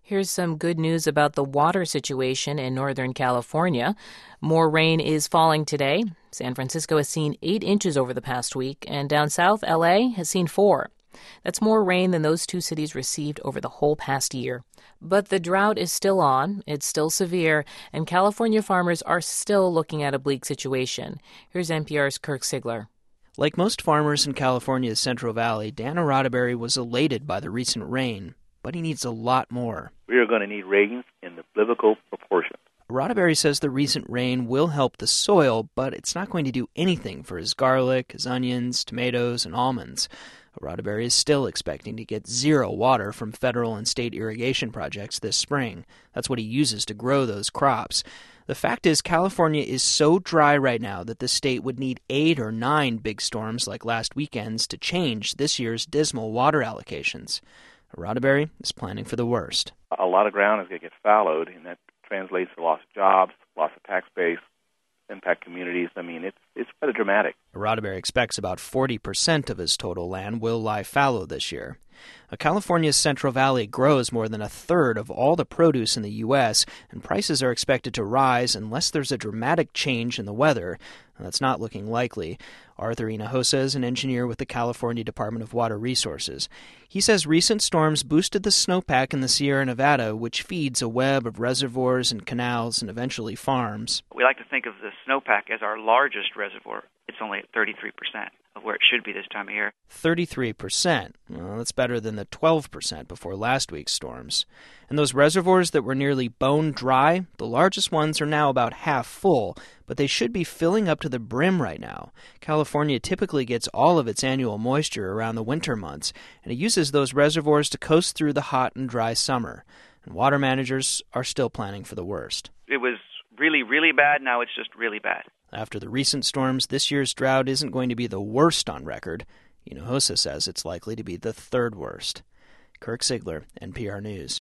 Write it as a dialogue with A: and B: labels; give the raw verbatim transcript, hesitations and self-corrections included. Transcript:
A: Here's some good news about the water situation in Northern California. More rain is falling today. San Francisco has seen eight inches over the past week, and down south, L A has seen four. That's more rain than those two cities received over the whole past year. But the drought is still on, it's still severe, and California farmers are still looking at a bleak situation. Here's N P R's Kirk Sigler.
B: Like most farmers in California's Central Valley, Dan Arataberry was elated by the recent rain, but he needs a lot more.
C: We are going to need rains in the biblical proportions.
B: Arataberry says the recent rain will help the soil, but it's not going to do anything for his garlic, his onions, tomatoes, and almonds. Arataberry is still expecting to get zero water from federal and state irrigation projects this spring. That's what he uses to grow those crops. The fact is, California is so dry right now that the state would need eight or nine big storms like last weekend's to change this year's dismal water allocations. Arataberry is planning for the worst.
C: A lot of ground is going to get fallowed, and that translates to loss of jobs, loss of tax base, impact communities. I mean, it's it's rather dramatic.
B: Arataberry expects about forty percent of his total land will lie fallow this year. California's Central Valley grows more than a third of all the produce in the U S, and prices are expected to rise unless there's a dramatic change in the weather. That's not looking likely. Arthur Hinojosa is an engineer with the California Department of Water Resources. He says recent storms boosted the snowpack in the Sierra Nevada, which feeds a web of reservoirs and canals and eventually farms.
D: We like to think of the snowpack as our largest reservoir. It's only at thirty-three percent of where it should be this time of year.
B: thirty-three percent. Well, that's better than the twelve percent before last week's storms. And those reservoirs that were nearly bone dry, the largest ones are now about half full, but they should be filling up to the brim right now. California typically gets all of its annual moisture around the winter months, and it uses those reservoirs to coast through the hot and dry summer. And water managers are still planning for the worst.
D: It was really, really bad. Now it's just really bad.
B: After the recent storms, this year's drought isn't going to be the worst on record. Hinojosa says it's likely to be the third worst. Kirk Sigler, N P R News.